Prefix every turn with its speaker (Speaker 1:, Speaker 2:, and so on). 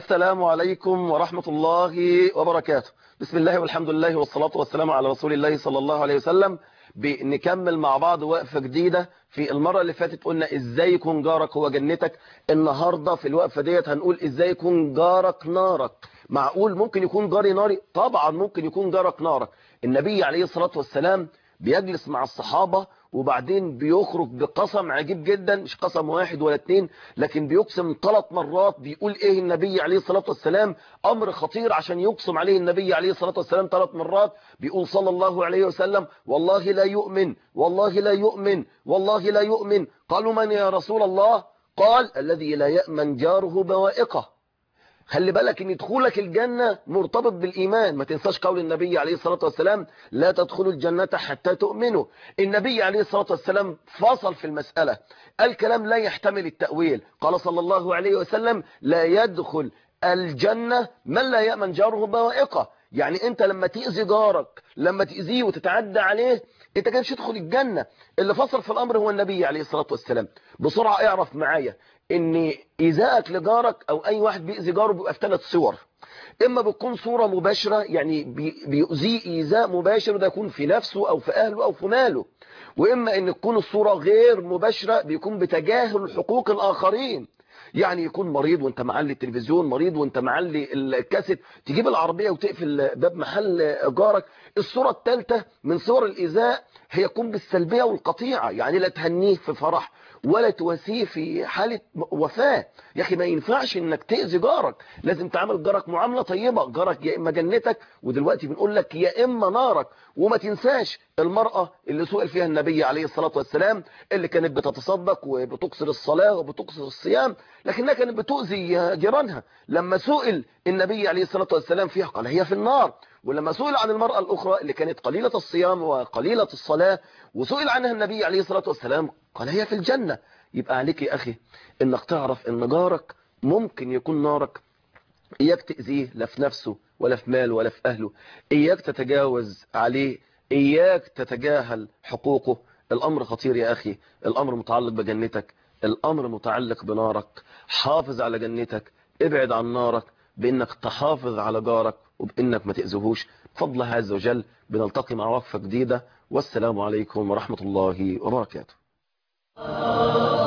Speaker 1: السلام عليكم ورحمة الله وبركاته. بسم الله والحمد لله والصلاة والسلام على رسول الله صلى الله عليه وسلم. بنكمل مع بعض وقفة جديدة. في المرة اللي فاتت قلنا ازاي يكون جارك هو جنتك. النهاردة في الوقفة ديت هنقول ازاي يكون جارك نارك. معقول ممكن يكون جاري ناري؟ طبعا ممكن يكون جارك نارك. النبي عليه الصلاة والسلام بيجلس مع الصحابة وبعدين بيخرج بقسم عجيب جدا، مش قسم واحد ولا اتنين، لكن بيقسم 3 مرات. بيقول ايه النبي عليه الصلاة والسلام؟ امر خطير عشان يقسم عليه النبي عليه الصلاة والسلام 3 مرات. بيقول صلى الله عليه وسلم: والله لا يؤمن، والله لا يؤمن، والله لا يؤمن. قالوا: من يا رسول الله؟ قال: الذي لا يأمن جاره بوائقه. خلي بالك ان دخولك الجنة مرتبط بالإيمان. ما تنساش قول النبي عليه الصلاة والسلام: لا تدخلوا الجنة حتى تؤمنوا. النبي عليه الصلاة والسلام فصل في المسألة. الكلام لا يحتمل التأويل. قال صلى الله عليه وسلم: لا يدخل الجنة من لا يأمن جاره بوائقه. يعني انت لما تأذي جارك، لما تأذيه وتتعدى عليه، انت كده مش هتدخل الجنة. اللي فصل في الأمر هو النبي عليه الصلاة والسلام. بسرعة اعرف معايا ان ايذائك لجارك او اي واحد بيأذي جاره بيبقى في 3 صور. اما بتكون صورة مباشرة، يعني بيؤذيه ايذاء مباشر، ده يكون في نفسه او في اهله او في ماله. واما ان تكون الصورة غير مباشرة، بيكون بتجاهل حقوق الاخرين. يعني يكون مريض وانت معلي التلفزيون، مريض وانت معلي الكاسيت، تجيب العربية وتقفل باب محل جارك. الصورة الثالثة من صور الإيذاء هي يكون بالسلبية والقطيعة. يعني لا تهنيه في فرح ولا تواسيه في حالة وفاة. يا أخي ما ينفعش انك تأذي جارك، لازم تعامل جارك معاملة طيبة. جارك يا إما جنتك، ودلوقتي بنقول لك يا إما نارك. وما تنساش المرأة اللي سئل فيها النبي عليه الصلاة والسلام، اللي كانت بتتصدق وبتقصر الصلاة وبتقصر الصيام، لكنها كانت بتؤذي جيرانها. لما سئل النبي عليه الصلاة والسلام فيها قال: هي في النار. ولما سئل عن المرأة الأخرى اللي كانت قليلة الصيام وقليلة الصلاة وسئل عنها النبي عليه الصلاة والسلام قال: هي في الجنة. يبقى عليك يا أخي إنك تعرف إن جارك ممكن يكون نارك. إياك تأذيه لا في نفسه ولا في ماله ولا في أهله. إياك تتجاوز عليه، إياك تتجاهل حقوقه. الأمر خطير يا أخي. الأمر متعلق بجنتك، الأمر متعلق بنارك. حافظ على جنتك، ابعد عن نارك بأنك تحافظ على جارك وبأنك ما تأذيهوش. بفضل الله عز وجل بنلتقي مع وقفة جديدة، والسلام عليكم ورحمة الله وبركاته.